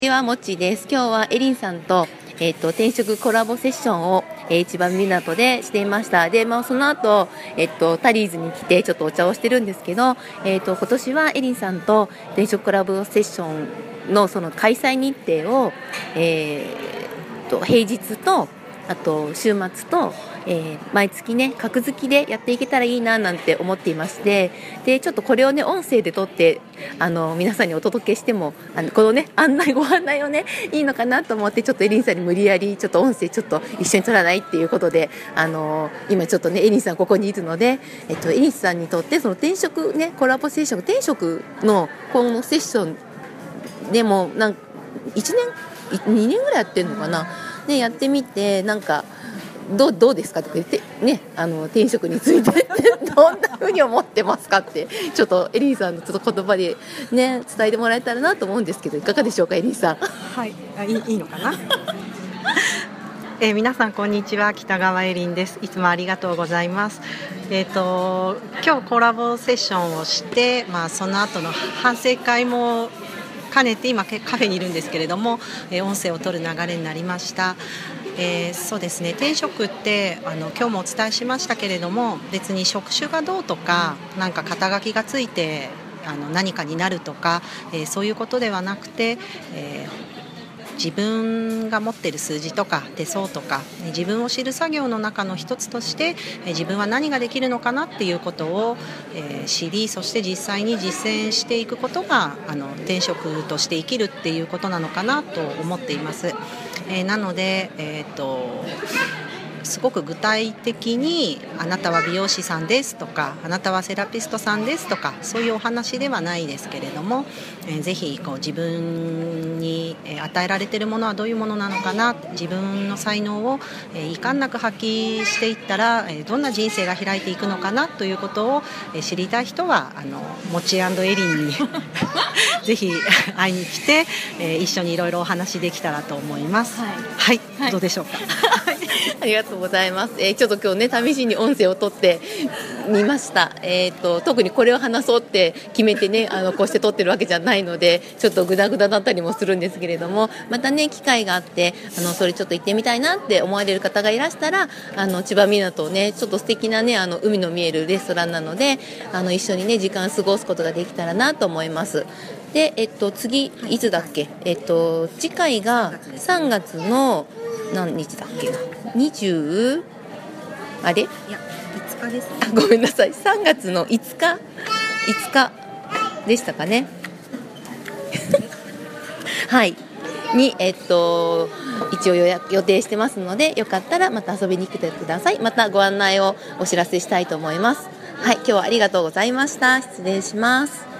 ではもっちです。今日はエリンさんと、転職コラボセッションを、千葉港でしていました。で、その後、タリーズに来てちょっとお茶をしてるんですけど、今年はエリンさんと転職コラボセッションのその開催日程を、平日とあと週末と、毎月ね格付きでやっていけたらいいななんて思っていまして、でちょっとこれをね音声で撮って皆さんにお届けしてもこのねご案内をねいいのかなと思って、ちょっとエリンさんに無理やりちょっと音声ちょっと一緒に撮らないっていうことで、今ちょっとねエリンさんここにいるので、エリンさんにとってその転職ねコラボセッション、転職のこのセッションでも1年2年ぐらいやってるのかな、ね、やってみてどうですかって言って、ね、転職についてどんな風に思ってますかってちょっとエリンさんのちょっと言葉で、ね、伝えてもらえたらなと思うんですけど、いかがでしょうかエリンさん。 はい、いいのかな皆さんこんにちは、北川エリンです。いつもありがとうございます。今日コラボセッションをして、その後の反省会も兼ねて今カフェにいるんですけれども、音声を取る流れになりました。そうですね、転職って今日もお伝えしましたけれども、別に職種がどうとか肩書きがついて何かになるとか、そういうことではなくて、自分が持っている数字とか手相とか自分を知る作業の中の一つとして、自分は何ができるのかなっていうことを、知り、そして実際に実践していくことが転職として生きるっていうことなのかなと思っています。なので、すごく具体的にあなたは美容師さんですとか、あなたはセラピストさんですとか、そういうお話ではないですけれども、ぜひ自分に与えられているものはどういうものなのかな、自分の才能を遺憾なく発揮していったらどんな人生が開いていくのかなということを知りたい人はもち&エリンにぜひ会いに来て、一緒にいろいろお話できたらと思います。はい、どうでしょうかありがとうございます。ちょっと今日ね試しに音声を取ってみました。特にこれを話そうって決めてねこうして撮ってるわけじゃないので、ちょっとグダグダだったりもするんですけれども、またね機会があってそれちょっと行ってみたいなって思われる方がいらしたら、千葉港ねちょっと素敵なね海の見えるレストランなので一緒にね時間過ごすことができたらなと思います。で、次いつだっけ、次回が3月の何日だっけな、20あれいや 5日ですね。 ごめんなさい、3月の5日でしたかねはいに一応予定してますので、よかったらまた遊びに来てください。またご案内をお知らせしたいと思います。はい、今日はありがとうございました。失礼します。